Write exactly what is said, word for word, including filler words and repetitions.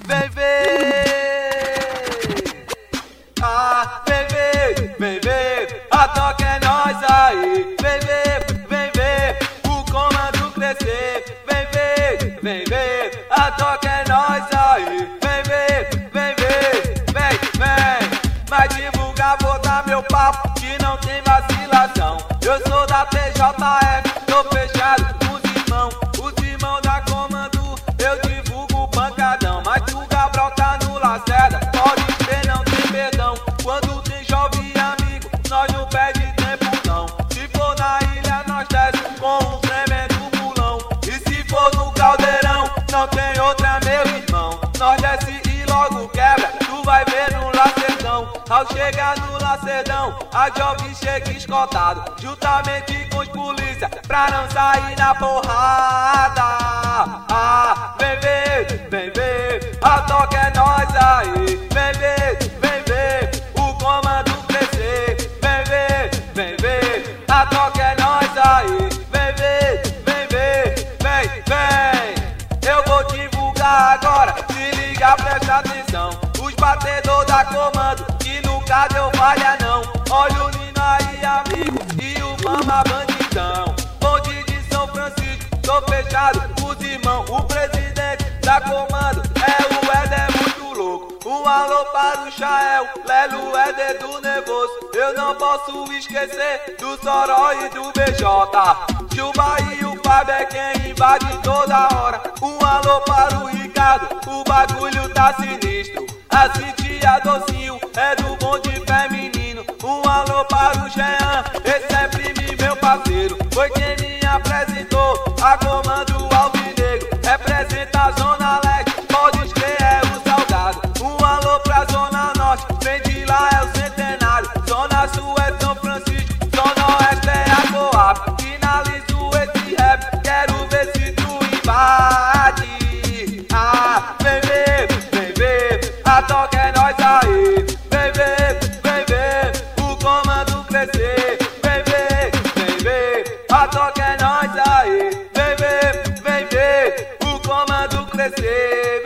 vem ver. Ah, vem ver, vem ver, a toca é nós aí. Vem ver, vem ver, o comando crescer. Vem ver, vem ver, a toca é nós aí. Vem ver, vem ver, vem, vem. Vai divulgar, vou dar meu papo, que não tem vacilação. Eu sou da T J F, tô fechado com os irmãos. Os irmãos da comando, eu divulgo pancadão. Mas o Gabriel tá no Lacerda, pode ter, não tem perdão. Quando tem jovem amigo, nós não perde tempo não. Se for na ilha, nós desce com um tremendo mulão. E se for no caldeirão, não tem outra, meu irmão. Nós desce e logo quebra, tu vai ver no Lacerdão. Ao chegar no Lacerdão, a jovem chega escoltado, juntamente com os polícia, pra não sair na porrada. Ah, vem ver, vem ver, a toca é nós aí. Vem ver, vem ver, o comando crescer. Vem ver, vem ver, a toca é nós aí. Vem ver, vem ver, vem, vem. Eu vou divulgar agora, se liga, presta atenção. Os batedores da comando, que nunca deu falha não. Olha o Nino aí, amigo, e o Mama bandidão. Bonde de São Francisco, tô fechado com os irmãos. O presidente da comando é o Éder, muito louco. Um alô para o Chael, Lelo é dedo nervoso. Eu não posso esquecer do Soró e do B J. Juba e o Fábio é quem invade toda hora. Um alô para o Ricardo, o bagulho tá sinistro. A Cintia Docinho é do bonde feminino. Um alô para o Jean, esse é primo, meu parceiro. Foi quem me apresentou a comando alvinegro. Representa a Zona Leste, pode escrever, é o Salgado. Um alô pra Zona Norte, vem de lá é o Centenário. Zona Sul é São Francisco, Zona Oeste é a Coab. Finalizo esse rap, quero ver se tu invade. Ah, vem ver, vem ver, a toca é nós aí. Vem ver, vem ver, o comando crescer. Vem ver, vem ver, a toca é nós aí. Vem ver, vem ver, o comando crescer.